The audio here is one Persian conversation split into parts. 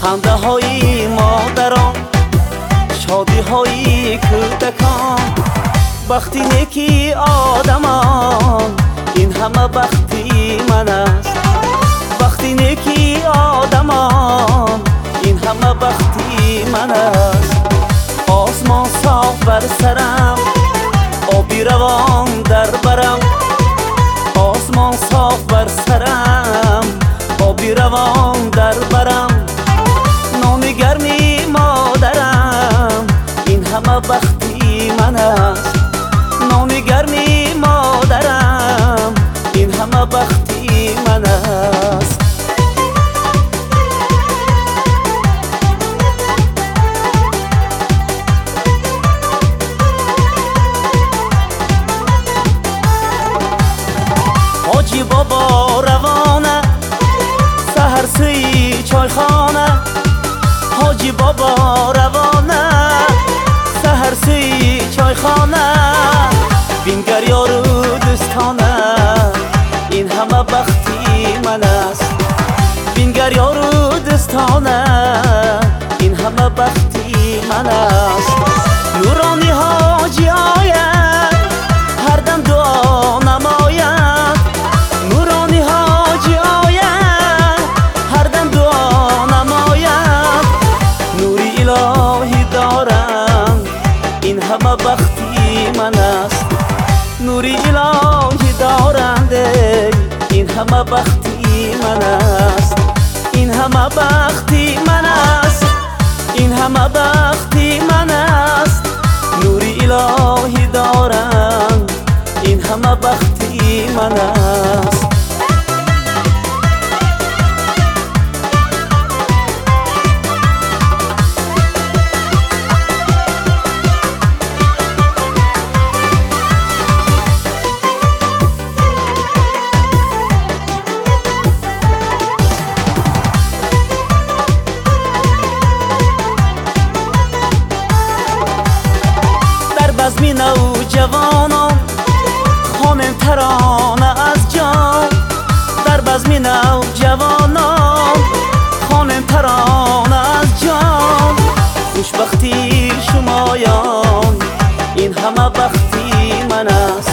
خنده های مادران، شادی های کودکان، بختی نیکی آدمان، این همه بختی من است. بختی نیکی آدمان، این همه بختی من است. آسمان صاف بر سرم، آبی روان در برم. آسمان صاف بر سرم، آبی روان در برم. نان گرمی مادرم، این همه بختی من است. نان گرمی مادرم، این همه بختی من است. حاجی بابا روانه، سحر سوی چایخانه. حاجی بابا روانه، سحر سوی چایخانه. بینگر یارو دوستانه، این همه بختی من است. بینگر یارو دوستانه، این همه بختی من است. نورانی حاجی آید، هر دم دعا نماید. نورانی حاجی آید، هر دم دعا نماید. نوری الهی دارم، این همه بختی من است. نوری الهی دارنده، این همه بختی من است. این همه بختی من است. این همه بختی من است. نوری الهی دارم، این همه بختی من است. بزمی نوجوانان، خوانم ترانه از جان. در بزمی نوجوانان، خوانم ترانه از جان. خوشبختی شمایان، این همه بختی من است.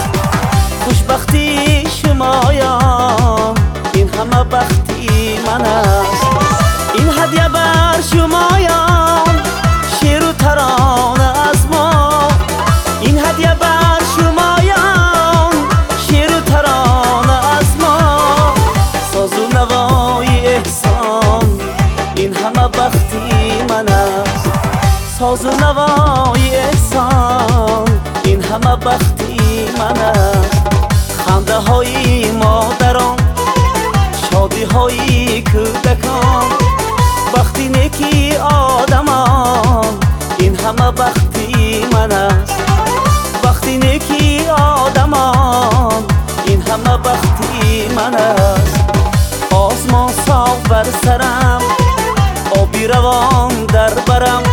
خوشبختی شمایان، این همه بختی من است. این هدیه بر شمایان، شعر و ترانه از ما. این هدیه بر شمایان، شعر و ترانه از ما. ساز و نوای احسان، این همه بختی من است. ساز و نوای احسان، این همه بختی من است. خنده های مادران، شادی های کودکان، بختی نیکی آدمان، این همه بختی من است. بختی نیکی آدمان، این همه بختی من است. آسمان صاف بر سرم، آبی روان در برم.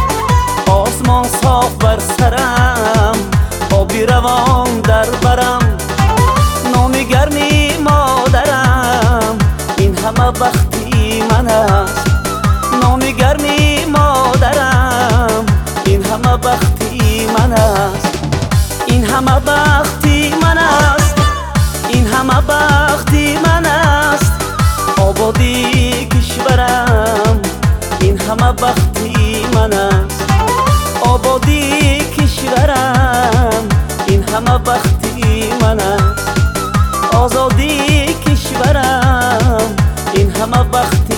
آسمان صاف بر سرم، آبی روان در برم. نان گرمی مادرم، این همه بختی من است. نان گرمی مادرم، این همه بختی من است. این همه بختی من است. این همه بختی من است. آبادی کشورم، این همه بختی من است. آبادی کشورم، این همه بختی من است. آزادی کشورم، این همه بختی